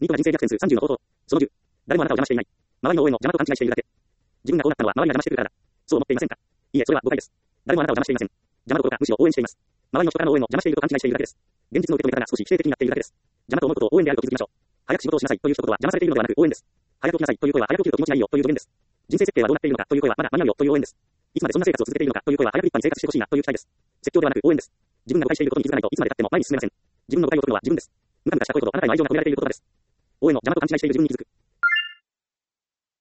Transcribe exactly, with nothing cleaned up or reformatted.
ニットが人生逆転数さんじゅうの方法。そのじゅう。誰もあなたを邪魔していない。周りの応援を邪魔と勘違いしているだけ。自分がこうなったのは周りが邪魔してくるからだ。そう思っていませんか？いいえ、それは誤解です。誰もあなたを邪魔していません。邪魔どころか、むしろ応援しています。周りの人からの応援を邪魔していると勘違いしているだけです。現実の受け止め方が少し否定的になっているだけです。邪魔と思うことを応援であると気づきましょう。早く仕事をしなさいという一言は邪魔されているのではなく応援です。早く起きなさいという声は早く起きると気持ちがいいよという助言です。人生設計はどうなっているのかという声はまだ間に合うよという応援です。いつまでそんな生活を続けているのかという声は早く一般に生活してほしいなという期待です。説教ではなく応援です。自分が誤解していることに気づかないといつまで経っても前に進めません。自分の誤解を解くのは自分です。無駄無駄した声ほどあなたへの愛情が込められている言葉です。応援の邪魔と勘違いしている自分に気づく。